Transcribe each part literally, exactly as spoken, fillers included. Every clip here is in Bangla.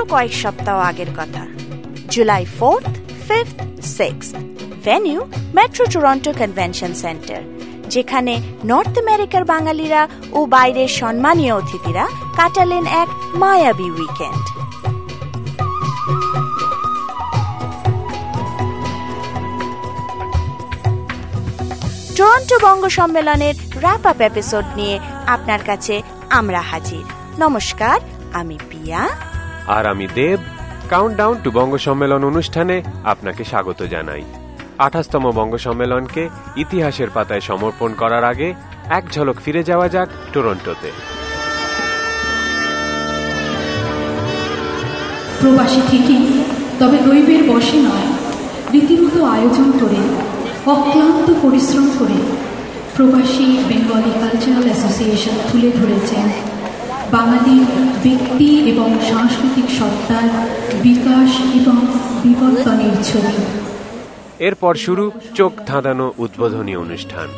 কয়েক সপ্তাহ আগের কথা। July fourth, fifth, sixth. Venue metro Toronto convention centre, যেখানে নর্থ আমেরিকার বাঙালিরা ও বাইরের সম্মানীয় অতিথিরা কাটালেন এক মায়াবী উইকেন্ড। টরন্টো বঙ্গ সম্মেলনের র্যাপ আপ এপিসোড নিয়ে আপনার কাছে আমরা হাজির। নমস্কার, আমি পিয়া আর আমি দেব। কাউন্টডাউন টু বঙ্গ সম্মেলন অনুষ্ঠানে আপনাকে স্বাগত জানাই। আঠাশতম বঙ্গ সম্মেলনকে ইতিহাসের পাতায় সমর্পণ করার আগে এক ঝলক ফিরে যাওয়া যাক টরন্টোতে। প্রবাসী ঠিকই, তবে দৈবের বশে নয়, রীতিমতো আয়োজন করে, অক্লান্ত পরিশ্রম করে প্রবাসী বেঙ্গলি কালচারাল অ্যাসোসিয়েশন তুলে ধরেছেন বাঙালি ব্যক্তি এবং সাংস্কৃতিক সত্তার বিকাশ এবং বিবর্তনের ছবি। এরপর শুরু চোখ ধাঁধানো উদ্বোধনী অনুষ্ঠান।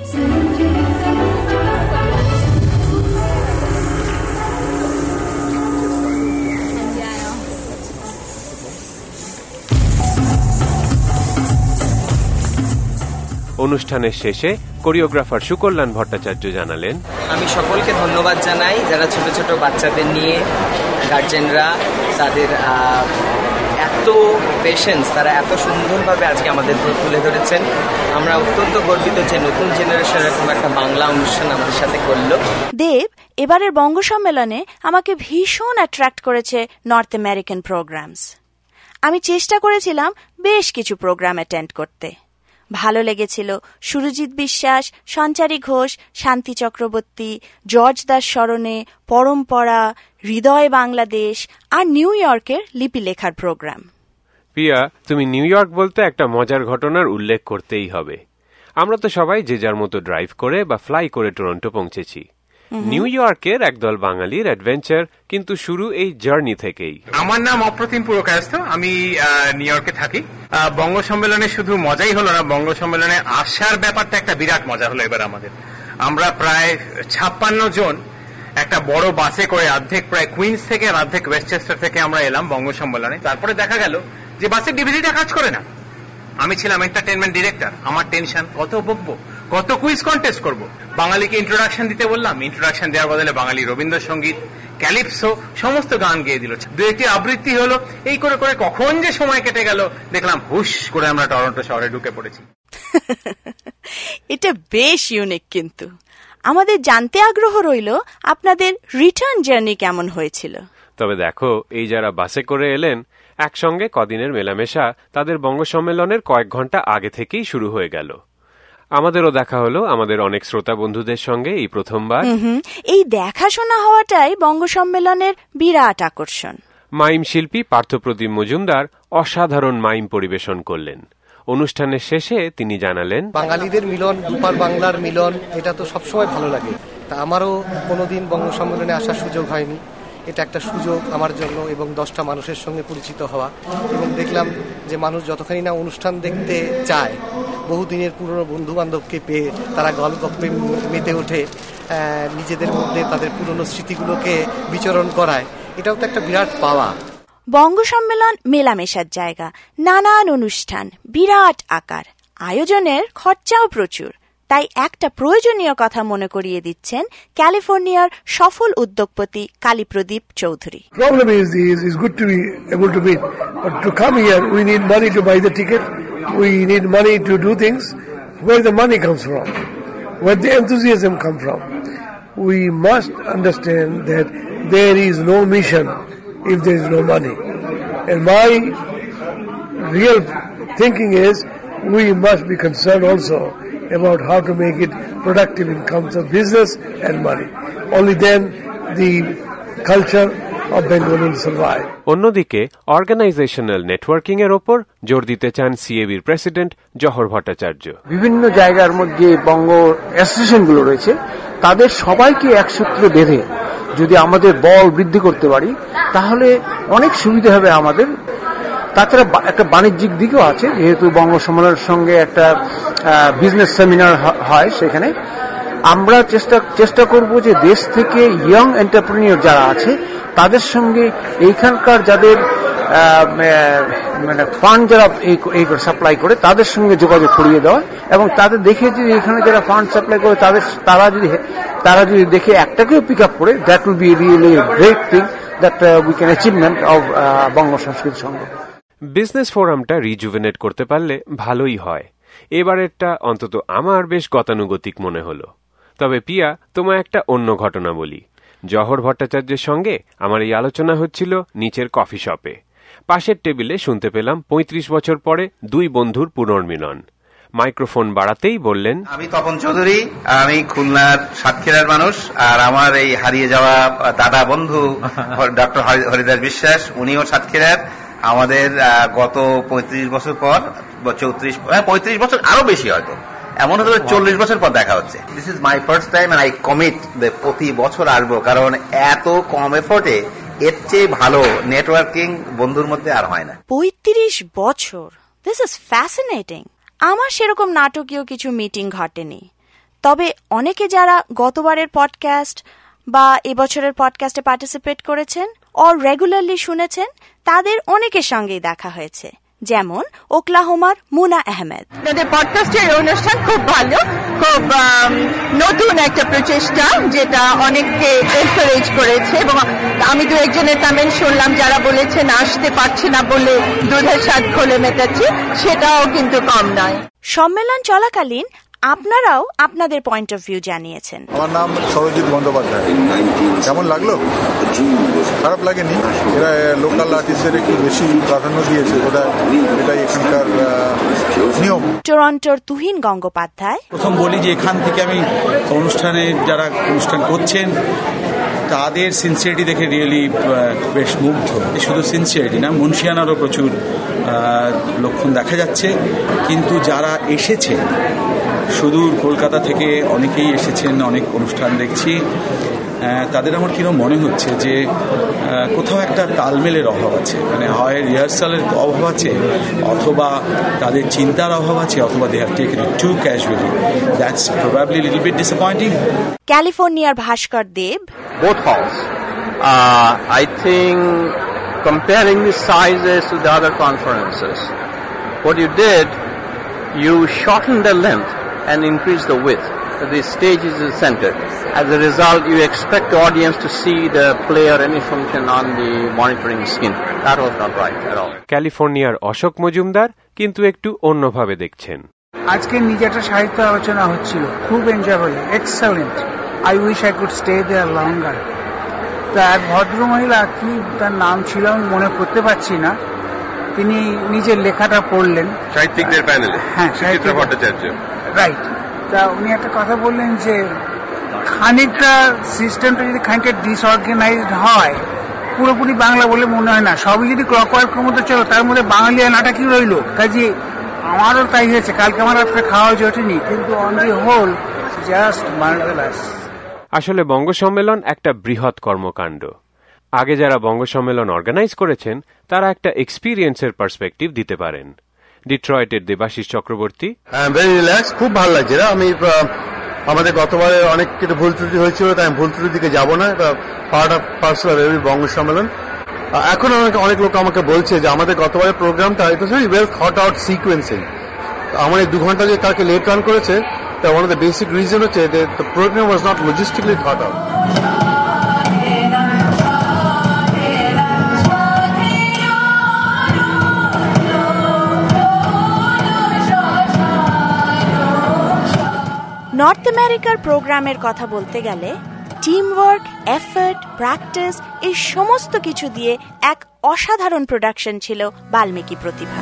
অনুষ্ঠানের শেষে কোরিওগ্রাফার সুকল্যাণ ভট্টাচার্য জানালেন, আমি সকলকে ধন্যবাদ জানাই যারা ছোট ছোট বাচ্চাদের নিয়ে, গার্জেনরা তাদের এত পেশেন্স, তারা এত সুন্দরভাবে আজকে আমাদের তুলে ধরেছেন। আমরা অত্যন্ত গর্বিত যে নতুন জেনারেশন এরকম একটা বাংলা অনুষ্ঠান আমাদের সাথে করলো। দেব, এবারের বঙ্গ সম্মেলনে আমাকে ভীষণ অ্যাট্রাক্ট করেছে নর্থ আমেরিকান প্রোগ্রামস। আমি চেষ্টা করেছিলাম বেশ কিছু প্রোগ্রাম অ্যাটেন্ড করতে। ভালো লেগেছিল সুরজিৎ বিশ্বাস, সঞ্চারী ঘোষ, শান্তি চক্রবর্তী, জর্জ দাস স্মরণে, পরম্পরা, হৃদয় বাংলাদেশ আর নিউ ইয়র্কের লিপি লেখার প্রোগ্রাম। পিয়া, তুমি নিউ ইয়র্ক বলতে একটা মজার ঘটনার উল্লেখ করতেই হবে। আমরা তো সবাই যে যার মতো ড্রাইভ করে বা ফ্লাই করে টরন্টো পৌঁছেছি। নিউ ইয়র্কের একদল বাঙালির অ্যাডভেঞ্চার কিন্তু শুরু এই জার্নি থেকেই। আমার নাম অপ্রতিম পুরকায়স্থ, আমি নিউ ইয়র্কে থাকি। বঙ্গ সম্মেলনে শুধু মজাই হলো না, বঙ্গ সম্মেলনে আসার ব্যাপারটা একটা বিরাট মজা হলো এবার আমাদের। আমরা প্রায় ছাপ্পান্ন জন একটা বড় বাসে করে অর্ধেক প্রায় কুইন্স থেকে আর অর্ধেক ওয়েস্টচেস্টার থেকে আমরা এলাম বঙ্গ সম্মেলনে। তারপরে দেখা গেল যে বাসের ডিভিডিটা কাজ করে না। আমি ছিলাম এন্টারটেনমেন্ট ডিরেক্টর, আমার টেনশন, কত বকবো, কত কুইজ কন্টেস্ট করব। বাঙালিকে ইন্ট্রোডাকশন দিতে বললাম, ইন্ট্রোডাকশন দেওয়ার বদলে বাঙালি রবীন্দ্রসঙ্গীত, ক্যালিপসো সমস্ত গান গেয়ে দিল। দু একটি আবৃত্তি হলো। এই করে করে কখন যে সময় কেটে গেল দেখলাম হুশ করে আমরা টরন্টো শহরে ঢুকে পড়েছি। এটা বেশ ইউনিক। কিন্তু আমাদের জানতে আগ্রহ রইল আপনাদের রিটার্ন জার্নি কেমন হয়েছিল। তবে দেখো, এই যারা বাসে করে এলেন, একসঙ্গে কদিনের মেলামেশা তাদের বঙ্গ সম্মেলনের কয়েক ঘন্টা আগে থেকেই শুরু হয়ে গেল। আমাদেরও দেখা হলো আমাদের অনেক শ্রোতা বন্ধুদের সঙ্গে এই প্রথমবার। এই দেখাশোনা হওয়াটাই বঙ্গ সম্মেলনের বিরাট আকর্ষণ। মাইম শিল্পী পার্থপ্রতিম মজুমদার অসাধারণ মাইম পরিবেশন করলেন। অনুষ্ঠানের শেষে তিনি জানালেন, বাঙালিদের মিলন, দুপার বাংলার মিলন, এটা তো সবসময় ভালো লাগে। তা আমারও কোনোদিন বঙ্গ সম্মেলনে আসার সুযোগ হয়নি। এটা একটা সুযোগ আমার জন্য এবং দশটা মানুষের সঙ্গে পরিচিত হওয়া। এবং দেখলাম যে মানুষ যতখানি না অনুষ্ঠান দেখতে চায়, বহুদিনের পুরনো বন্ধু বান্ধবকে পেয়ে তারা গল্পে মেতে ওঠে, নিজেদের মধ্যে তাদের পুরনো স্মৃতিগুলোকে বিচরণ করায়। এটাও তো একটা বিরাট পাওয়া। বঙ্গ সম্মেলন মেলামেশার জায়গা, নানান অনুষ্ঠান, বিরাট আকার, আয়োজনের খরচাও প্রচুর। তাই একটা প্রয়োজনীয় কথা মনে করিয়ে দিচ্ছেন ক্যালিফোর্নিয়ার সফল উদ্যোগপতি Kalipradip Chowdhury. Problem is, is it's good to be able to meet, but to come here we need money to buy the ticket. We need money to do things. Where the money comes from, where the enthusiasm comes from. We must understand that there is no mission if there is no money. And my real thinking is we must be concerned also about how to make it productive in terms of business and money. Only then the culture of Bengal will survive. অন্যদিকে অর্গানাইজেশনাল নেটওয়ার্কিং এর ওপর জোর দিতে চান সিএবির প্রেসিডেন্ট জহর ভট্টাচার্য। বিভিন্ন জায়গার মধ্যে বঙ্গ অ্যাসোসিয়েশনগুলো রয়েছে, তাদের সবাইকে এক সূত্রে বেঁধে যদি আমাদের বল বৃদ্ধি করতে পারি তাহলে অনেক সুবিধা হবে আমাদের। তাছাড়া একটা বাণিজ্যিক দিকও আছে, যেহেতু বঙ্গ সম্মেলনের সঙ্গে একটা বিজনেস সেমিনার হয়, সেখানে আমরা চেষ্টা চেষ্টা করব যে দেশ থেকে ইয়ং এন্টারপ্রেনিয়র যারা আছে তাদের সঙ্গে এইখানকার যাদের মানে ফান্ড যারা এই সাপ্লাই করে তাদের সঙ্গে যোগাযোগ করিয়ে দেওয়া এবং তাদের দেখে যদি এখানে যারা ফান্ড সাপ্লাই করে তাদের তারা যদি তারা যদি দেখে একটাকেও পিক আপ করে, that will be really great thing that we can achievement of Banga Sanskriti Sangha. Business ফোরামটা রিজুভেনেট করতে পারলে ভালোই হয়। এবারেরটা অন্তত আমার বেশ গতানুগতিক মনে হলো। তবে পিয়া, তোমায় একটা অন্য ঘটনা বলি। জহর ভট্টাচার্যের সঙ্গে আমার এই আলোচনা হচ্ছিল নিচের কফি শপে। পাশের টেবিলে শুনতে পেলাম পঁয়ত্রিশ বছর পরে দুই বন্ধুর পুনর্মিলন। মাইক্রোফোন বাড়াতেই বললেন, আমি তপন চৌধুরী, আমি খুলনার সাতক্ষীরার মানুষ, আর আমার এই হারিয়ে যাওয়া দাদা বন্ধু ডক্টর হরিদাস বিশ্বাস, উনিও সাতক্ষীরার। আমাদের গত পঁয়ত্রিশ বছর পর চৌত্রিশ পঁয়ত্রিশ বছর আরো বেশি হয়তো, এমন হতে চল্লিশ বছর পর দেখা হচ্ছে। This is my first time and I commit প্রতি বছর আসবো, কারণ এত কম এফোর্টে এর চেয়ে ভালো নেটওয়ার্কিং বন্ধুর মধ্যে আর হয় না। পঁয়ত্রিশ বছর, দিস ইজ ফ্যাসিনেটিং। আমার সেরকম নাটকীয় কিছু মিটিং ঘটেনি, তবে অনেকে যারা গতবারের পডকাস্ট বা এবছরের পডকাস্টে পার্টিসিপেট করেছেন ও রেগুলারলি শুনেছেন তাদের অনেকের সঙ্গেই দেখা হয়েছে, যেমন ওকলাহোমার মুনা আহমেদ। পডকাস্টের অনুষ্ঠান খুব ভালো, খুব নতুন একটা প্রচেষ্টা যেটা অনেককে এনকারেজ করেছে, এবং আমি দু একজনের কমেন্ট শুনলাম যারা বলেছেন আসতে পারছে না বলে দুধের স্বাদ খোলে মেটাচ্ছি, সেটাও কিন্তু কম নয়। সম্মেলন চলাকালীন আপনারাও আপনাদের পয়েন্ট অফ ভিউ জানিয়েছেন। আমার নাম সরজিৎ বন্দ্যোপাধ্যায়। কেমন লাগলো? খারাপ লাগেনি। এরা লোকাল আর্টিস্টদের একটু বেশি প্রাধান্য দিয়েছে, বোধহয় এটাই এখানকার নিয়ম। টরন্টোর তুহিন গঙ্গোপাধ্যায়। প্রথম বলি যে এখান থেকে আমি অনুষ্ঠানে যারা অনুষ্ঠান করছেন তাদের সিনসিয়ারিটি দেখে রিয়েলি বেশ মুগ্ধ। শুধু সিনসিয়ারিটি না, মুন্সিয়ানারও প্রচুর লক্ষণ দেখা যাচ্ছে। কিন্তু যারা এসেছেন সুদূর কলকাতা থেকে অনেকেই এসেছেন, অনেক অনুষ্ঠান দেখছি, তাদের আমার কিরকম মনে হচ্ছে যে কোথাও একটা তালমেলের অভাব আছে। মানে হয় রিহার্সালের অভাব আছে, অথবা তাদের চিন্তার অভাব আছে, অথবা they have taken it too casually. That's probably little bit disappointing. ক্যালিফোর্নিয়ার ভাস্কর দেব। Both halls. Uh, I think comparing the sizes to the other conferences, what you did, you shortened the length and increased the width. The stage is the center. As a result, you expect the audience to see the play or any function on the monitoring screen. That was not right at all. ক্যালিফোর্নিয়ার অশোক মজুমদার কিন্তু একটু অন্যভাবে দেখছেন। আজকে নিজে একটা সাহিত্য আলোচনা হচ্ছিল, খুব enjoyable, excellent. I wish I could stay there longer. তার ভদ্রমহিলা, কি তার নাম ছিল আমি মনে করতে পারছি না, তিনি নিজের লেখাটা পড়লেন সাহিত্যিকদের প্যানেলে। হ্যাঁ, সাহিত্য ভট্টাচার্য, রাইট। তা উনি একটা কথা বললেন যে খানিকটা সিস্টেমটা যদি খানিকটা ডিসঅর্গানাইজড হয়, পুরোপুরি বাংলা বলে মনে হয় না। সবই যদি ক্লকওয়ার্কের মধ্যে চলো, তার মধ্যে বাঙালি আনাটা কি রইল? কাজে আমারও তাই হয়েছে। কালকে আমার রাত্রে খাওয়া জটেনি, কিন্তু on the whole just marvellous. আসলে বঙ্গ সম্মেলন একটা বৃহৎ কর্মকাণ্ড। আগে যারা বঙ্গ সম্মেলন অর্গানাইজ করেছেন তারা একটা এক্সপিরিয়েন্সের পার্সপেক্টিভ দিতে পারেন। ডিট্রয়েটের দেবাশিস চক্রবর্তী। ভেরি রিল্যাক্স, খুব ভালো লাগছে। আমি আমাদের গতবারে অনেক কিছু ভুল ত্রুটি হয়েছিল, তাই আমি ভুল ত্রুটির দিকে যাবো না। Part of person of every Banga Sammelan. এখন অনেক অনেক লোক আমাকে বলছে যে আমাদের গতবারের প্রোগ্রামটা it was very well thought out sequencing. আমার এই দু ঘন্টা যে তাকে লেট রান করেছে, তা one of the basic reason হচ্ছে that the program was not logistically thought out. North আমেরিকার প্রোগ্রামের কথা বলতে গেলে টিম ওয়ার্ক, এফর্ট, প্র্যাকটিস এই সমস্ত কিছু দিয়ে এক অসাধারণ প্রোডাকশন ছিল বাল্মীকি প্রতিভা।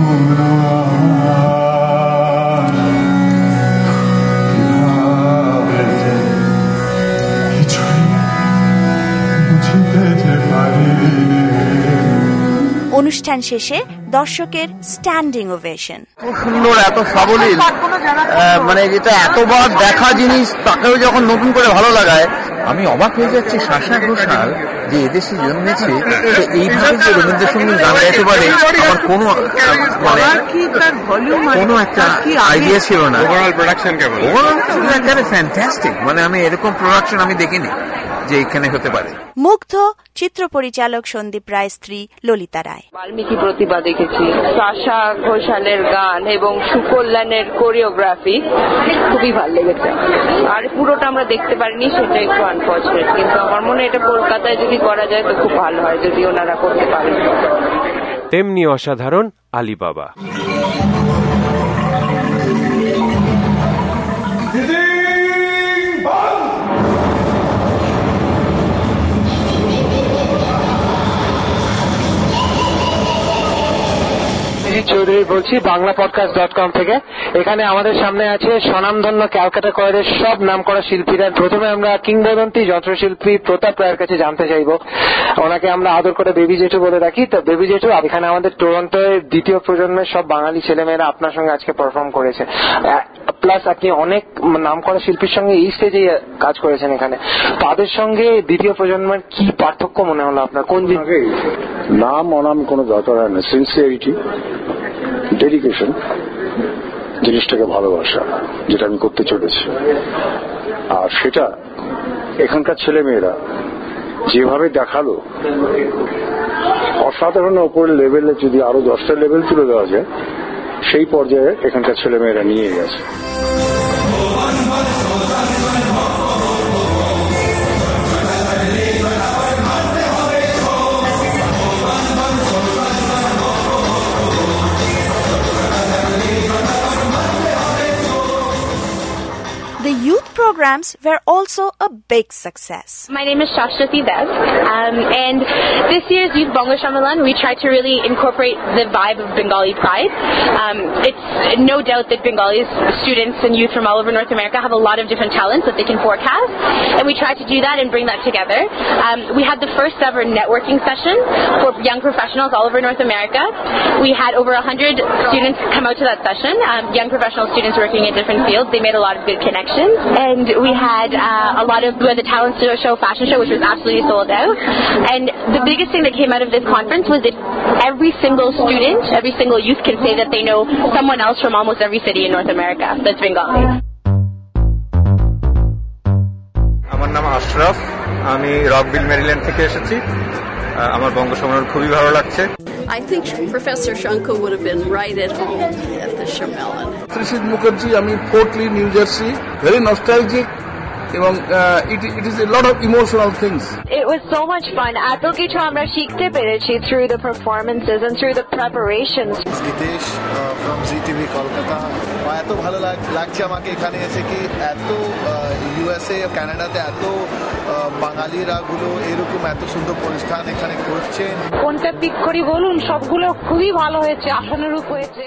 অনুষ্ঠান শেষে দর্শকের স্ট্যান্ডিং ওভেশন। খুব সুন্দর, এত সাবলীল, মানে যেটা এতবার দেখা জিনিস তাকেও যখন নতুন করে ভালো লাগায়। আমি অবাক হয়ে যাচ্ছি, শাসা ঘোষাল যে এদেশে জন্মেছে তো এইভাবে যে রবীন্দ্রসঙ্গীত গান গাইতে পারে আমার কোনো মানে কোনো একটা আইডিয়া ছিল না। ওভারঅল প্রোডাকশন কেমন? ওভারঅল ফ্যান্টাস্টিক, মানে আমি এরকম প্রোডাকশন আমি দেখিনি যে এখানে হতে পারে। মুগ্ধ চিত্র পরিচালক সন্দীপ রায় স্ত্রী ললিতা রায়। বাল্মীকি প্রতিভা দেখেছি, সাশা ঘোষালের গান এবং সুকল্যাণের কোরিওগ্রাফি খুবই ভালো লেগেছে। আর পুরোটা আমরা দেখতে পারিনি, সেটা একটু আনফর্চুনেট, কিন্তু আমার মনে হয় এটা কলকাতায় যদি করা যায় তো খুব ভালো হয়, যদি ওনারা করতে পারেন। তেমনি অসাধারণ আলিবাবা। চৌধুরী বলছি বাংলা পডকাস্ট ডট কম থেকে। এখানে আমাদের সামনে আছে স্বনামধন্য ক্যালকাটা কলেজের সব নামকরা শিল্পীরা। প্রথমে আমরা কিংবদন্তি যন্ত্রশিল্পী প্রতাপ রায়ের কাছে জানতে চাইব। ওনাকে আমরা আদর করে বেবি জেঠু বলে রাখি। তো বেবি জেঠু, এখানে আমাদের টরন্টোয় দ্বিতীয় প্রজন্মের সব বাঙালি ছেলেমেয়েরা আপনার সঙ্গে আজকে পারফর্ম করেছে, প্লাস আপনি অনেক নামকরা শিল্পীর সঙ্গে এই স্টেজে কাজ করেছেন এখানে। তাদের সঙ্গে দ্বিতীয় প্রজন্মের কি পার্থক্য মনে হলো আপনার? কোন দিন নাম অনাম কোনো দরকার হয় না, সিনসিয়ারিটি, ডেডিকেশন, জিনিসটাকে ভালোবাসা, যেটা আমি করতে চলেছি। আর সেটা এখানকার ছেলেমেয়েরা যেভাবে দেখালো, অসাধারণ ওপরের লেভেলে যদি আরো দশটা লেভেল তুলে দেওয়া যায়, সেই পর্যায়ে এখানকার ছেলেমেয়েরা নিয়ে গেছে। The youth programs were also a big success. My name is Shashwati Dev, um, and this year's Youth Bongo Shambhalan, we tried to really incorporate the vibe of Bengali pride. Um, it's no doubt that Bengali students and youth from all over North America have a lot of different talents that they can forecast, and we tried to do that and bring that together. Um, we had the first ever networking session for young professionals all over North America. We had over one hundred students come out to that session, um, young professional students working in different fields. They made a lot of good connections. And we had uh, a lot of, we had the talent show, fashion show, which was absolutely sold out. And the biggest thing that came out of this conference was that every single student, every single youth can say that they know someone else from almost every city in North America that's Bengali. আমার নাম আশরাফ, আমি রকভিল মেরিল্যান্ড থেকে এসেছি। আমার বঙ্গ সম্মেলন খুবই ভালো লাগছে। I think Professor Shanko would have been right at home at the Shambhalan. Trishit Mukherjee, I mean, Fort Lee, New Jersey, very nostalgic. এবং it it is a lot of emotional things. It was so much fun. এত কিছু আমরা শিখতে পেরেছি through the performances and through the preparations. Gitesh from Z T V Kolkata. এত ভালো লাগছে আমাকে এখানে এসে কি এত ইউএসএ কানাডাতে এত বাঙালিরা গুলো এরকম এত সুন্দর অনুষ্ঠান এখানে করছেন। কোনটা পিক করি বলুন, সবগুলো খুবই ভালো হয়েছে, আশানুরূপ হয়েছে।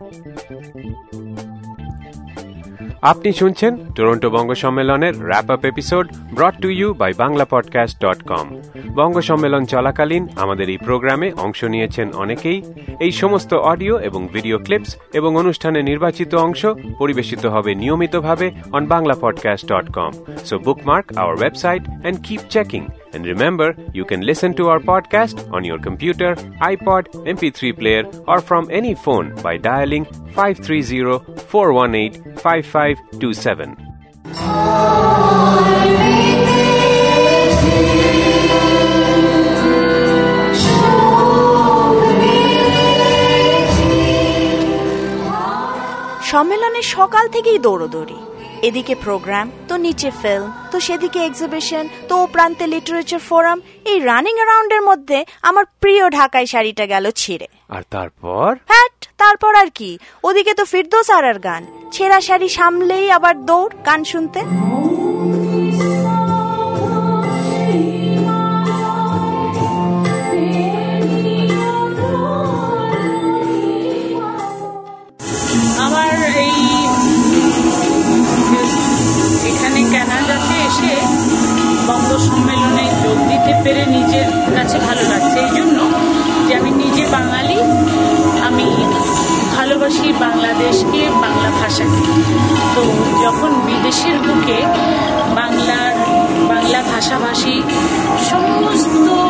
আপনি শুনছেন টরন্টো বঙ্গ সম্মেলনের wrap up episode brought to you by Bangla podcast dot com. Banga Sammelan চলাকালীন আমাদের এই প্রোগ্রামে অংশ নিয়েছেন অনেকেই। এই সমস্ত অডিও এবং ভিডিও ক্লিপস এবং অনুষ্ঠানের নির্বাচিত অংশ পরিবেশিত হবে নিয়মিতভাবে on Bangla podcast dot com. So bookmark our website and keep checking. And remember, you can listen to our podcast on your computer, iPod, M P three player, or from any phone by dialing five three zero, four one eight, five five two seven. সম্মেলনের সকাল থেকেই দৌড়দৌড়ি, এদিকে প্রোগ্রাম, তো নিচে ফিল্ম, তো সেদিকে এক্সিবিশন, তো ও প্রান্তে লিটারেচার ফোরাম। এই রানিং অ্যারাউন্ডের মধ্যে আমার প্রিয় ঢাকাই শাড়িটা গেল ছিঁড়ে। আর তারপর হ্যাট তারপর আর কি, ওদিকে তো ফিরদৌস আরার গান, ছেঁড়া শাড়ি সামলেই আবার দৌড় গান শুনতে। আমার এই এখানে কানাডাতে এসে বঙ্গ সম্মেলনে যোগ দিতে পেরে নিজের কাছে ভালো লাগছে, এই জন্য যে আমি নিজে বাঙালি, আমি ভালোবাসি বাংলাদেশকে, বাংলা ভাষাকে। তো যখন বিদেশের বুকে বাংলার বাংলা ভাষাভাষী সমস্ত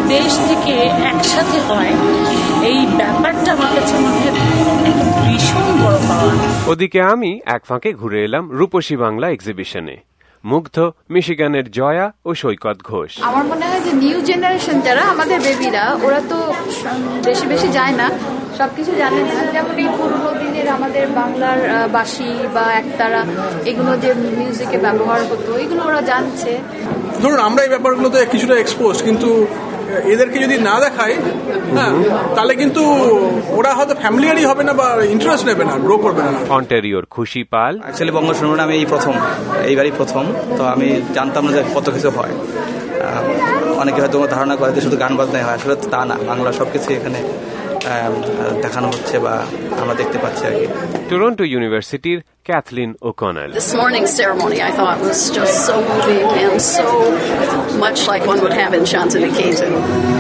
দেশ থেকে একসাথে হয়, এই ব্যাপারটা আমার কাছে মনে হয় ভীষণ বড় পাওয়া। ওদিকে আমি এক ফাঁকে ঘুরে এলাম রূপসী বাংলা এক্সিবিশনে। মুগ্ধ মিশিগানের জয়া ও সৈকত ঘোষ। আমার মনে হয় যে নিউ জেনারেশন যারা আমাদের বেবিরা, ওরা তো বেশি বেশি যায় না, সবকিছু জানে না। যেমন এই পুরোনো দিনের আমাদের বাংলার বাঁশি বা একতারা, এগুলো যে মিউজিকে ব্যবহার হতো, এগুলো ওরা জানছে। ধরুন আমরা এই ব্যাপারগুলোতে কিছুটা এক্সপোজ, কিন্তু এদেরকে যদি না দেখায়, হ্যাঁ, তাহলে কিন্তু ওরা হয়তো ফ্যামিলিয়ারই হবে না বা ইন্টারেস্ট নেবে না, গ্রো করবে না। অন্টারিওর খুশি পাল। অ্যাকচুয়ালি বঙ্গ সম্মেলন আমি এই প্রথম, এইবারই প্রথম, তো আমি জানতাম না যে কত কিছু হয়। অনেকে হয়তো ধারণা করে যে শুধু গান বাজনাই হয়, আসলে তা না, বাংলা সবকিছু এখানে দেখানো হচ্ছে বা আমরা দেখতে পাচ্ছি আর কি। টরন্টো ইউনিভার্সিটির Kathleen O'Connor. This morning's ceremony I thought was just so moving and so much like one would have in Shantiniketan.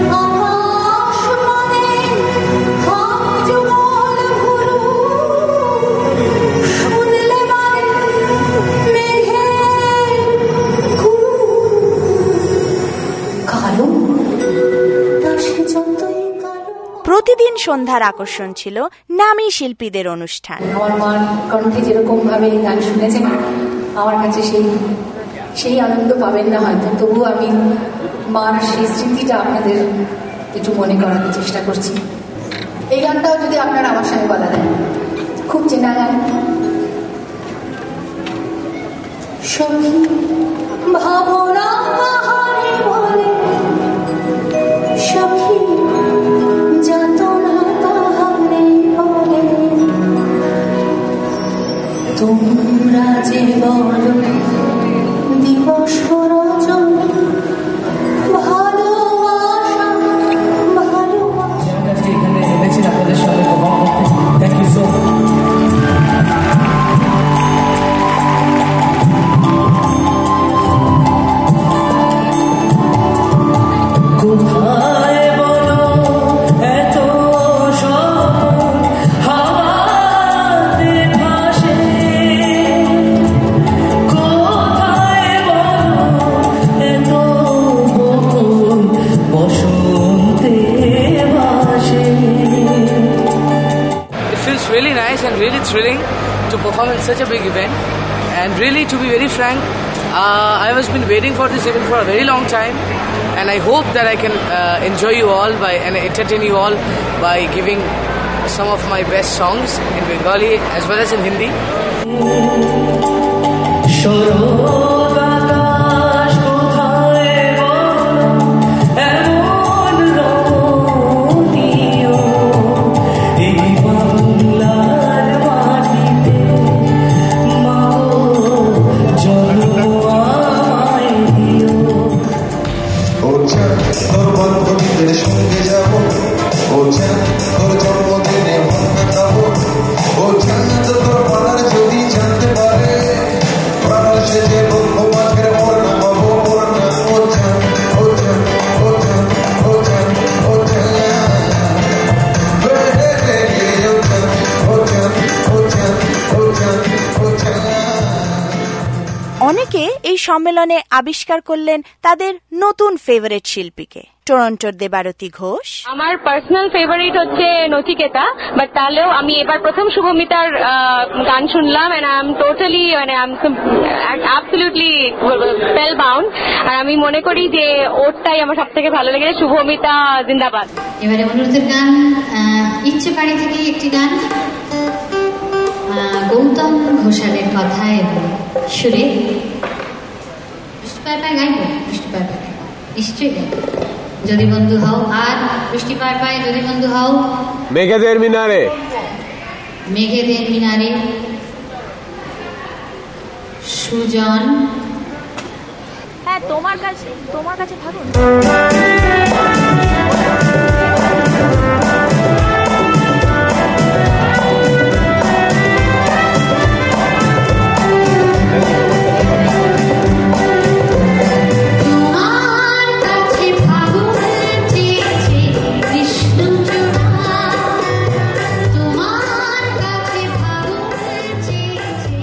প্রতিদিন সন্ধ্যার আকর্ষণ ছিল নামী শিল্পীদের অনুষ্ঠান। আমার মার কণ্ঠে যেরকম ভাবে গান শুনেছেন, আমার কাছে সেই সেই আনন্দ পাবেন না হয়তো, তবু আমি মার সেই স্মৃতিটা আপনাদের একটু মনে করাতে চেষ্টা করছি। এই গানটাও যদি আপনারা আমার সঙ্গে বলা দেন, খুব চেনা গান। সখী ভাবনা বাহারে বলে, সখী তোমরা যে বলো দিবস রজনী ভালোবাসা ভালোবাসা, এখানে এনেছেন আপনাদের সঙ্গে পারফর্ম করতে। Thank you so much. কোথায় really nice and really thrilling to perform in such a big event, and really, to be very frank, uh, I have been waiting for this event for a very long time, and I hope that I can uh, enjoy you all by and entertain you all by giving some of my best songs in Bengali as well as in Hindi. অনেকে এই সম্মেলনে আবিষ্কার করলেন তাদের নতুন ফেভারিট শিল্পীকে। টরন্টোর দেবারতী ঘোষ। আমার পার্সোনাল ফেভারিট হচ্ছে নচিকেতা, বাট তাহলেও আমি এবার প্রথম শুভমিতার গান শুনলাম, এন্ড আই এম টোটালি মানে I am absolutely spellbound, আর আমি মনে করি যে ওরটাই আমার সব থেকে ভালো লেগেছে। শুভমিতা জিন্দাবাদ। এবারে অনুরোধের গান ইচ্ছে বাড়ি থেকে একটি গান, গৌতম ঘোষালের কথায় এবং সুরে। বৃষ্টি পায় পায় গাইব, বৃষ্টি পায় পায় নিশ্চয়ই গাইব। যদি বন্ধু হও, আর বৃষ্টি পায় পায় যদি বন্ধু হও। মেঘেদের মিনারে, মেঘেদের মিনারে সুজন। হ্যাঁ, তোমার কাছে তোমার কাছে থাকুন।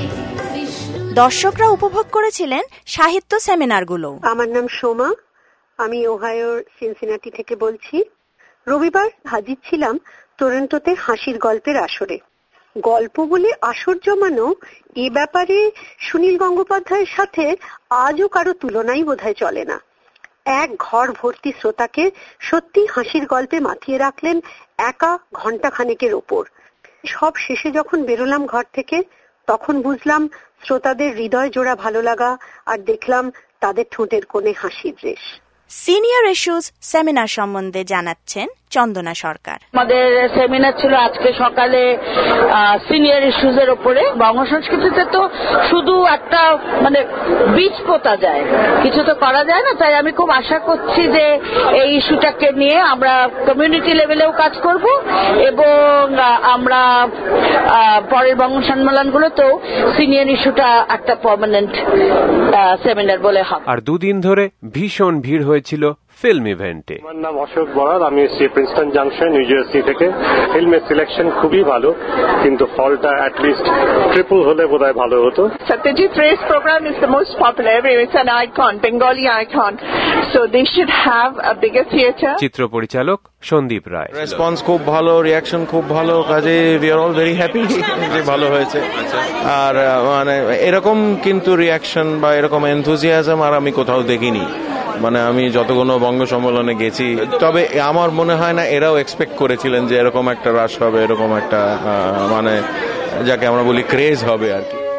দর্শকরা উপভোগ করেছিলেন সাহিত্য সেমিনারগুলো। আমার নাম সোমা, আমি ওহাইওর সিনসিনাটি থেকে বলছি। রবিবার হাজির ছিলাম টরন্টোতে হাসির গল্পের আসরে। গল্প বলে আসর জমানো, এ ব্যাপারে সুনীল গঙ্গোপাধ্যায়ের সাথে আজও কারো তুলনাই বোধহয় চলে না। এক ঘর ভর্তি শ্রোতাকে সত্যি হাসির গল্পে মাতিয়ে রাখলেন একা ঘন্টা খানেকের ওপর। সব শেষে যখন বেরোলাম ঘর থেকে, তখন বুঝলাম শ্রোতাদের হৃদয় জোড়া ভালো লাগা, আর দেখলাম তাদের ঠোঁটের কোণে হাসির রেশ। সিনিয়র ইস্যুস সেমিনার সম্বন্ধে জানাচ্ছেন চন্দনা সরকার। আমাদের সেমিনার ছিল আজকে সকালে সিনিয়র ইস্যুস এর উপরে। বঙ্গ সংস্কৃতিতে তো শুধু একটা মানে বীজ পোতা যায়, কিছু তো করা যায় না। তাই আমি খুব আশা করছি যে এই ইস্যুটাকে নিয়ে আমরা কমিউনিটি লেভেলেও কাজ করব এবং আমরা পরের বঙ্গ সম্মেলনগুলোতেও সিনিয়র ইস্যুটা একটা পার্মানেন্ট সেমিনার বলে হবে। আর দুদিন ধরে ভীষণ ভিড় হয়েছিল ফিল্ম ইভেন্টে। আমার নাম অশোক বরাদ, আমি এসেছি প্রিন্সটন জাংশন, নিউ জার্সি থেকে। ফিল্মের সিলেকশন খুবই ভালো, কিন্তু হলটা অ্যাটলিস্ট ট্রিপল হলে বোধহয় ভালো হতো। Satyajit Ray's program is the most popular. It's an icon, Bengali icon. So they should have a bigger theater. চিত্র পরিচালক সন্দীপ রায়। রেসপন্স খুব ভালো, রিয়াকশন খুব ভালো, কাজে we are all very happy যে ভালো হয়েছে। আর মানে এরকম কিন্তু রিয়াকশন বা এরকম এনথুজিয়াজম আর আমি কোথাও দেখিনি। মানে আমি যতগুলো বঙ্গ সম্মেলনে গেছি, তবে আমার মনে হয় না এরাও এক্সপেক্ট করেছিলেন যে এরকম একটা রাশ হবে, এরকম একটা মানে যাকে আমরা বলি ক্রেজ হবে আর কি।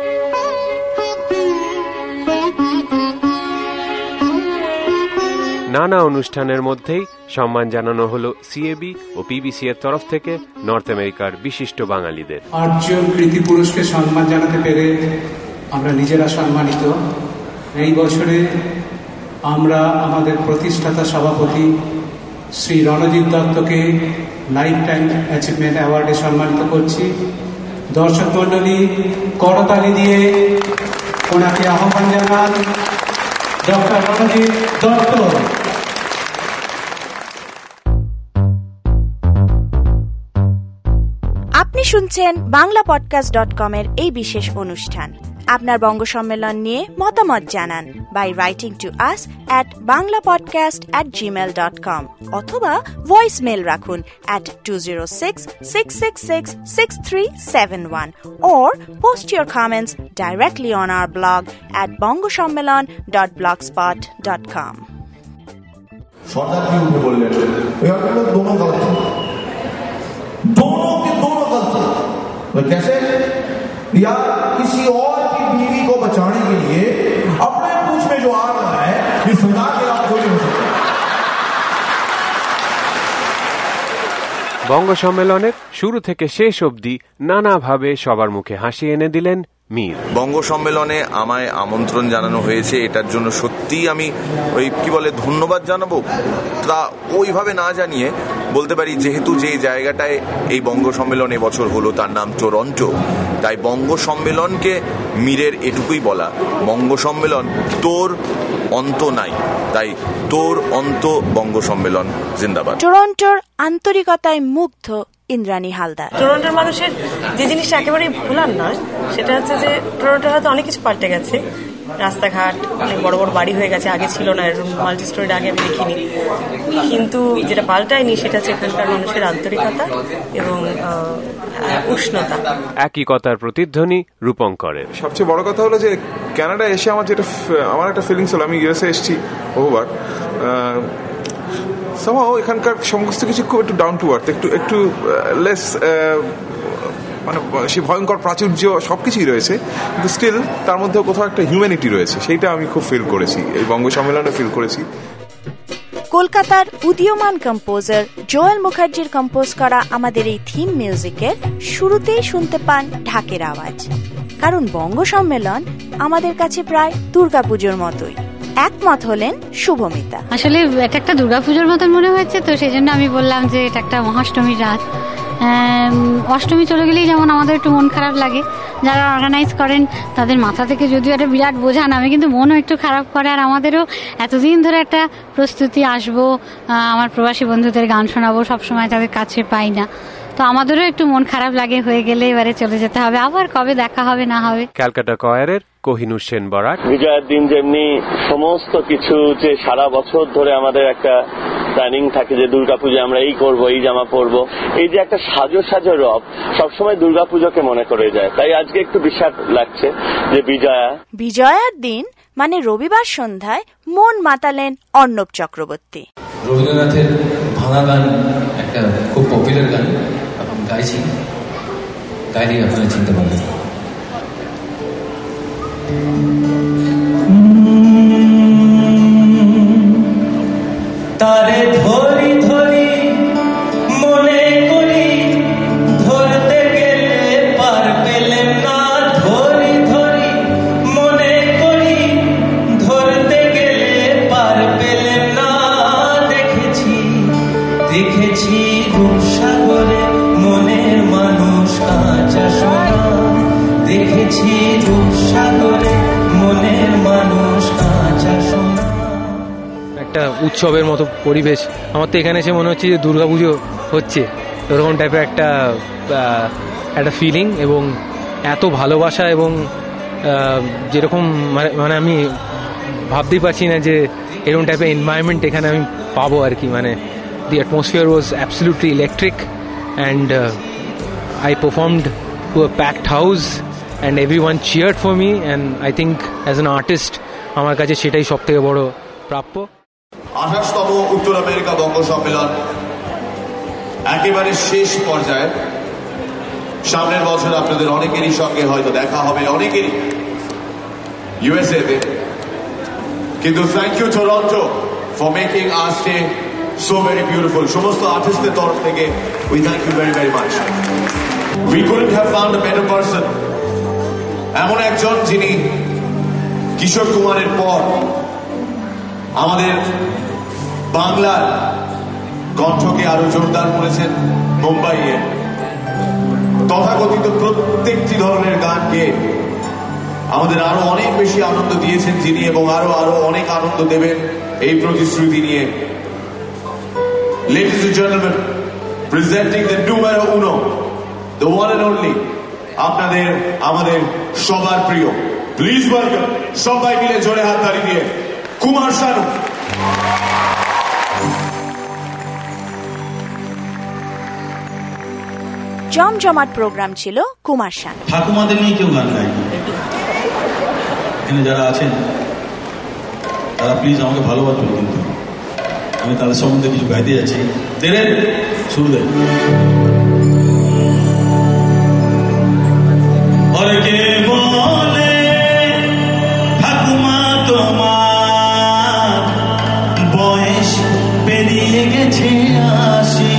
নানা অনুষ্ঠানের মধ্যেই সম্মান জানানো হলো সিএবি ও পিবিসি এর তরফ থেকে নর্থ আমেরিকার বিশিষ্ট বাঙালিদের। আটজন কৃতি পুরুষকে সম্মান জানাতে পেরে আমরা নিজেরা সম্মানিত। এই বছরে আমরা আমাদের প্রতিষ্ঠাতা সভাপতি শ্রী রণজিৎ দত্তকে লাইফ টাইম অ্যাচিভমেন্ট অ্যাওয়ার্ডে সম্মানিত করছি। দর্শক মন্ডলী করতালি দিয়ে ওনাকে আহ্বান জানান ডক্টর রণজিৎ দত্ত। আপনি শুনছেন বাংলা পডকাস্ট ডট কম এর এই বিশেষ অনুষ্ঠান। আপনার বঙ্গ সম্মেলন নিয়ে মতামত জানান by writing to us at bangla-podcast at gmail dot com অথবা ভয়েস মেল রাখুন at two zero six, six six six, six three seven one or post your comments directly on our blog at bongoshommellon dot blogspot dot com। সরদার কি উঠে বললেন, ওই আপনারা দোনো গলত दोनों के दोनों गलत है। तो कैसे? या किसी और की बीवी को बचाने के लिए अपने पूछ में जो आ रहा है, ये सरदार के आप थोड़ी हो सकते। বঙ্গ সম্মেলনের শুরু থেকে শেষ অবধি নানাভাবে সবার মুখে হাসি এনে দিলেন মীর। বঙ্গ সম্মেলনে আমায় আমন্ত্রণ জানানো হয়েছে, এটার জন্য সত্যিই আমি ওই কি বলে ধন্যবাদ জানাবো তা ওইভাবে না জানিয়ে বলতে পারি, যেহেতু যে জায়গাটায় এই বঙ্গ সম্মেলন এবছর হলো তার নাম টরন্টো, তাই বঙ্গ সম্মেলনকে মীরের এটুকুই বলা, বঙ্গ সম্মেলন তোর অন্ত নাই, তাই তোর অন্ত বঙ্গ সম্মেলন জিন্দাবাদ। টরন্টোর আন্তরিকতায় মুগ্ধ ইন্দ্রাণী হালদার। টরন্টোর মানুষের যে জিনিসটা একেবারেই ভোলার নয় সেটা হচ্ছে যে টরন্টোর হয়তো অনেক কিছু পাল্টে গেছে, রাস্তাঘাট অনেক বড় বড় বাড়ি হয়ে গেছে, আগে ছিল না, এরকম মাল্টি স্টোরিড আগে আমি দেখিনি, কিন্তু যেটা পাল্টায়নি সেটা হচ্ছে এখানকার মানুষের আন্তরিকতা এবং উষ্ণতা। একই কথার প্রতিধ্বনি রূপঙ্করের। সবচেয়ে বড় কথা হলো যে কানাডা এসে আমার যেটা আমার একটা ফিলিংস হলো, আমি ইউএসএ এসেছি বহুবার, সামহাও এখানকার সমস্ত কিছু খুব একটু ডাউন টু আর্থ, একটু একটু লেস মানে সে ভয়ঙ্কর প্রাচুর্য সবকিছুই রয়েছে, কিন্তু স্টিল তার মধ্যেও কোথাও একটা হিউম্যানিটি রয়েছে, সেইটা আমি খুব ফিল করেছি এই বঙ্গ সম্মেলনে ফিল করেছি। কলকাতার উদীয়মান কম্পোজার জোয়েল মুখার্জির কম্পোজ করা আমাদের এই থিম মিউজিকের শুরুতেই শুনতে পান ঢাকের আওয়াজ, কারণ বঙ্গ সম্মেলন আমাদের কাছে প্রায় দুর্গাপুজোর মতোই। একমত হলেন শুভমিতা। আসলে এটা একটা দুর্গাপুজোর মতন মনে হয়েছে, তো সেই জন্য আমি বললাম যে এটা একটা মহাষ্টমীর রাত। অষ্টমী চলে গেলেই যেমন আমাদের একটু মন খারাপ লাগে, যারা অর্গানাইজ করেন তাদের মাথা থেকে যদিও একটা বিরাট বোঝা নামে, কিন্তু মনও একটু খারাপ করে। আর আমাদেরও এতদিন ধরে একটা প্রস্তুতি, আসবো আমার প্রবাসী বন্ধুদের গান শোনাবো, সবসময় তাদের কাছে পাই না, তো আমাদেরও একটু মন খারাপ লাগে, হয়ে গেলে এবারে চলে যেতে হবে, আবার কবে দেখা হবে না হবে। ক্যালকাটা কয়ারের কোহিনুর সেন বরাক। বিজয়ের দিন যেমনি সমস্ত কিছু যে সারা বছর ধরে আমাদের একটা প্ল্যানিং থাকে যে দুর্গাপুজো আমরা এই করব, এই জামা পরবো, এই যে একটা সাজো সাজো রব সবসময় দুর্গাপুজোকে মনে করে যায়, তাই আজকে একটু বিস্বাদ লাগছে যে বিজয়া। বিজয়ার দিন মানে রবিবার সন্ধ্যায় মন মাতালেন অর্ণব চক্রবর্তী। রবীন্দ্রনাথের ভাঙা গান একটা খুব পপুলার গান, আপনি গাইছি, গাইলে আপনারা চিনতে পারবেন। তারে ধরি ধরি মনে করি, ধরতে গেলে পার পেলেন না, ধরি ধরি মনে করি, ধরতে গেলে পার পেলেন না। দেখেছি দেখেছি রূপসাগরে মনের মানুষ কাঁচা সোনা, দেখেছি রূপসাগরে মনের মানুষ কাঁচা সোনা। একটা উৎসবের মতো পরিবেশ, আমার তো এখানে এসে মনে হচ্ছে যে দুর্গাপুজো হচ্ছে, এরকম টাইপের একটা একটা ফিলিং, এবং এত ভালোবাসা, এবং যেরকম মানে আমি ভাবতেই পারছি না যে এরকম টাইপের এনভায়রনমেন্ট এখানে আমি পাবো আর কি। মানে the atmosphere was absolutely electric, and I performed to a packed house and everyone cheered for me, and I think as an artist আমার কাছে সেটাই সব থেকে বড় প্রাপ্য। আঠাশতম উত্তর আমেরিকা বঙ্গ সম্মেলন একেবারে শেষ পর্যায়ে। সামনের বছর আপনাদের অনেকেরই সঙ্গে হয়তো দেখা হবে, অনেকেরই ইউএসএ তে। কিন্তু thank you Toronto for making our stay so very beautiful. সমস্ত আর্টিস্টদের তরফ থেকে we thank you very very much. We couldn't have found a better person. এমন একজন যিনি কিশোর কুমারের পর আমাদের বাংলার কণ্ঠকে আরো জোরদার করেছেন মুম্বাইয়ে। তথাকথিত প্রত্যেকটি ধরনের গান গেয়ে আমাদের আরো অনেক বেশি আনন্দ দিয়েছেন যিনি, এবং আরো আরো অনেক আনন্দ দেবেন এই প্রতিশ্রুতি নিয়ে। Ladies and gentlemen, presenting the numero uno, the one and only, আপনাদের আমাদের সবার প্রিয়, প্লিজ ওয়েলকাম, সবাই মিলে জোরে হাত তালি দিয়ে কুমার শানু। জমজমাট প্রোগ্রাম ছিল কুমার শানু। ঠাকুমাদের নিয়ে কেউ গান গায়নি, এখানে যারা আছেন তারা প্লিজ আমাকে ভালোবাসবেন, কিন্তু আমি তাদের সম্বন্ধে কিছু গাইতে যাচ্ছি। দেরে শুরু দেন। और के बोले ঠাকুমা তোমার বয়স পেরিয়ে গেছে আশি,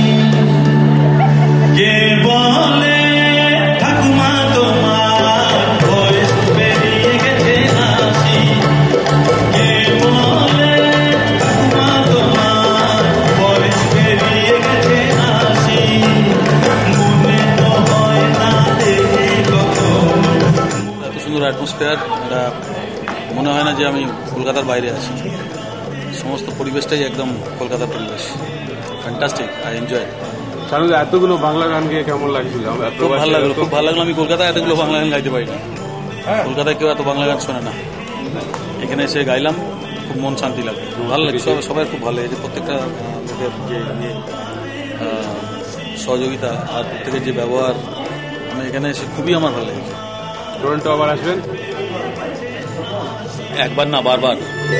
কে বলে ঠাকুমা তোমার বয়স পেরিয়ে গেছে আশি, কে বলে ঠাকুমা তোমার বয়স পেরিয়ে গেছে আশি, মনে তো হয় না দেখে কত। এত সুন্দর অ্যাটমসফিয়ার, এটা মনে হয় না যে আমি কলকাতার বাইরে আছি। সমস্ত পরিবেশটাই একদম কলকাতার পরিবেশ। Fantastic, I enjoy. এতগুলো বাংলা গান গিয়ে কেমন লাগছিল? খুব ভালো লাগলো, খুব ভালো লাগলো। আমি কলকাতায় এতগুলো বাংলা গান গাইতে পারি না, কলকাতায় কেউ এত বাংলা গান শোনে না। এখানে এসে গাইলাম, খুব মন শান্তি লাগে, ভালো লাগে। সবাই খুব ভালো লাগে, প্রত্যেকটা লোকের যে সহযোগিতা আর প্রত্যেকের যে ব্যবহার, আমি এখানে এসে খুবই আমার ভালো লেগেছে। টরন্টো আবার আসবেন? একবার না, বারবার।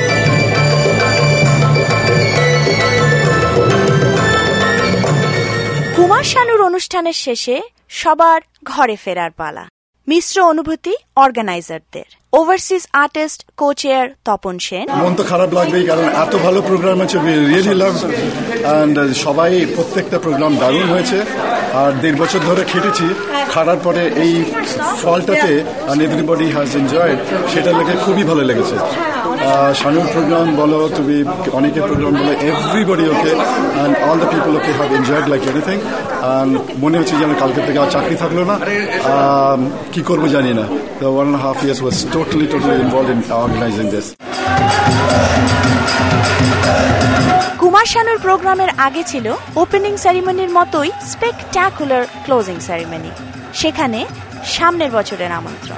কুমার শানুর অনুষ্ঠানের শেষে সবার ঘরে ফেরার পালা। মিশ্র অনুভূতি অর্গানাইজারদের। Overseas artist co chair Tapan Sen. মন তো খারাপ লাগবেই, কারণ এত ভালো প্রোগ্রাম হচ্ছে, রিয়েলি লাভ, অ্যান্ড সবাই প্রত্যেকটা প্রোগ্রাম দারুণ হয়েছে। আর দেড় বছর ধরে খেটেছি, খাটার পরে এই ফলটাতে এভরিবডি হ্যাজ এনজয়েড, সেটা লেগে খুবই ভালো লেগেছে। শানুর প্রোগ্রাম বলো, তুমি অনেকের প্রোগ্রাম বলো, everybody okay and all the people okay have enjoyed like anything. মনে হচ্ছে যেন কালকে থেকে আর চাকরি থাকলো না, কি করবো জানি না। The one and a half years was totally, totally involved in organizing this. Kumar শানুর প্রোগ্রামের আগে ছিল ওপেনিং সেরিমনির মতোই স্পেকট্যাকুলার ক্লোজিং সেরিমনি। সেখানে সামনের বছরের আমন্ত্রণ।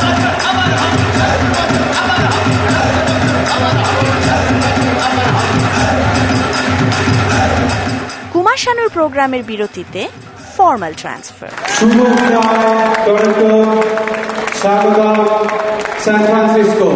কুমার শানুর প্রোগ্রামের বিরতিতে ফর্মাল ট্রান্সফার। San Francisco.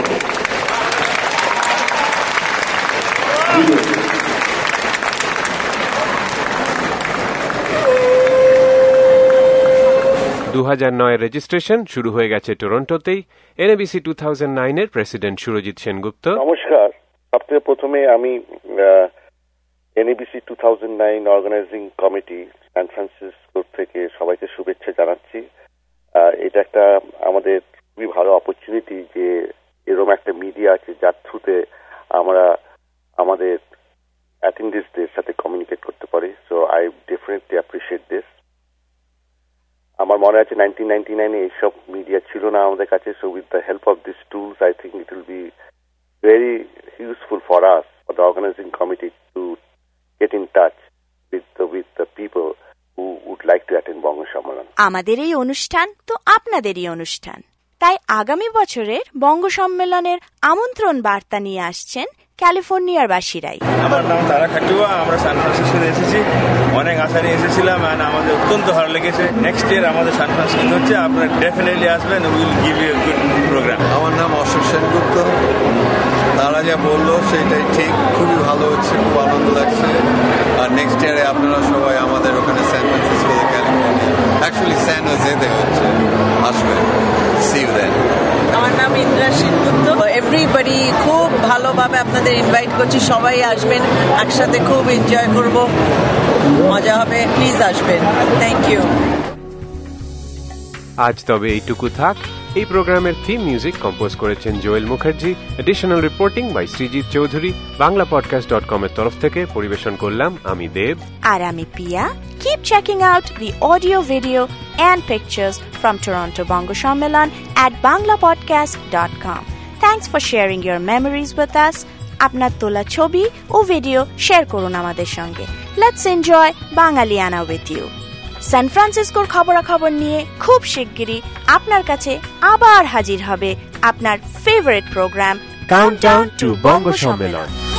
দু হাজার নয় রেজিস্ট্রেশন শুরু হয়ে গেছে টরন্টোতেই। এনএবিসি টু থাউজেন্ড নাইন এর প্রেসিডেন্ট সুরজিৎ সেনগুপ্ত। নমস্কার। সবথেকে প্রথমে আমি NABC two thousand nine organising committee San Francisco থেকে সবাইকে শুভেচ্ছা জানাচ্ছি। এটা একটা আমাদের খুবই ভালো অপরচুনিটি যে এরকম একটা মিডিয়া আছে যার থ্রুতে আমরা আমাদের অ্যাটেন্ডেন্সদের সাথে কমিউনিকেট করতে পারি। So I definitely appreciate this. আমার মনে আছে নাইনটিন নাইনটি নাইনে এইসব মিডিয়া ছিল না আমাদের কাছে। So with the help of this tools I think it will be very useful for us, for the organising committee to get in touch with the with the people who would like to attend Banga Sammelan. আমাদের এই অনুষ্ঠান তো আপনাদেরই অনুষ্ঠান, তাই আগামী বছরের বঙ্গ সম্মেলনের আমন্ত্রণ বার্তা নিয়ে আসছেন ক্যালিফোর্নিয়ার বাসীরাই। আমার নাম তারা খাটুয়া, আমরা সান ফ্রান্সিসকোতে এসেছি, অনেক আশা নিয়ে এসেছিলাম, অ্যান্ড আমাদের অত্যন্ত ভালো লেগেছে। নেক্সট ইয়ার আমাদের সান ফ্রান্সিসকো হচ্ছে, আপনারা ডেফিনেটলি আসবেন, will give you good programme. আমার নাম অশোক সেনগুপ্ত। তারা যা বললো সেটাই ঠিক, খুবই ভালো হচ্ছে, খুব আনন্দ লাগছে। আর নেক্সট ইয়ারে আপনারা সবাই আমাদের ওখানে সান ফ্রান্সিসকোতে, ক্যালিফোর্নিয়া, অ্যাকচুয়ালি স্যান হোজেতে হচ্ছে, আসবেন। See you then. আমার নাম ইন্দ্রা সেনগুপ্ত। এভরিবডি খুব ভালোভাবে আপনাদের ইনভাইট করছি, সবাই আসবেন, একসাথে খুব এনজয় করব, মজা হবে, প্লিজ আসবেন। Thank you. আজ তবে এইটুকু থাক। এই প্রোগ্রামের থিম মিউজিক কম্পোজ করেছেন Joel Mukherjee. Additional reporting by Srijit Chowdhury. Bangla podcast dot com এর তরফ থেকে পরিবেশন করলাম আমি দেব আর আমি পিয়া। Keep checking out the audio, video and pictures from Toronto Bongo Shammelan at bangla podcast dot com. Thanks for sharing your memories with us. আপনার তোলা ছবি ও ভিডিও শেয়ার করুন আমাদের সঙ্গে। Let's enjoy Bangaliana with you. সান ফ্রান্সিসকোর খবরাখবর নিয়ে খুব শিগগিরই আপনার কাছে আবার হাজির হবে আপনার favourite programme countdown to Banga সম্মেলন।